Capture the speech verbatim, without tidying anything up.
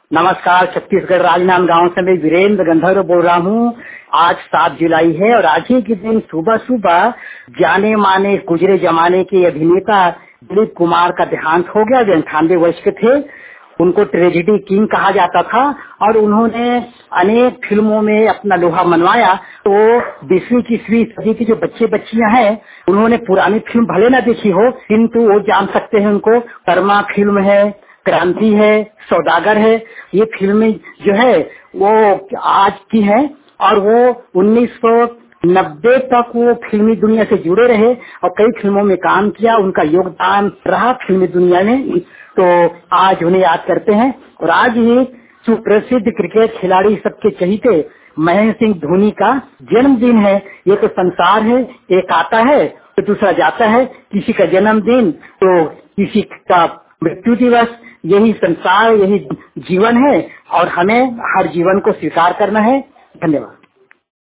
नमस्कार, छत्तीसगढ़ राजनांदगांव से मैं वीरेंद्र गंधर्व बोल रहा हूँ। आज सात जुलाई है और आज ही के दिन सुबह सुबह जाने माने गुजरे जमाने के अभिनेता दिलीप कुमार का देहांत हो गया, जो अंठानवे वर्ष के थे। उनको ट्रेजेडी किंग कहा जाता था और उन्होंने अनेक फिल्मों में अपना लोहा मनवाया। तो बीसवीं इक्कीसवीं सदी की जो बच्चे बच्चियां हैं, उन्होंने पुरानी फिल्म भले न देखी हो, किंतु वो जान सकते हैं उनको। कर्मा फिल्म है, क्रांति है, सौदागर है, ये फिल्में जो है वो आज की हैं और वो उन्नीस सौ नब्बे तक वो फिल्मी दुनिया से जुड़े रहे और कई फिल्मों में काम किया। उनका योगदान रहा फिल्मी दुनिया में, तो आज उन्हें याद करते हैं। और आज ही सुप्रसिद्ध क्रिकेट खिलाड़ी, सबके चहीते महेंद्र सिंह धोनी का जन्मदिन है। ये तो संसार है, एक आता है तो दूसरा जाता है। किसी का जन्मदिन तो किसी का मृत्यु दिवस, यही संसार, यही जीवन है और हमें हर जीवन को स्वीकार करना है। धन्यवाद।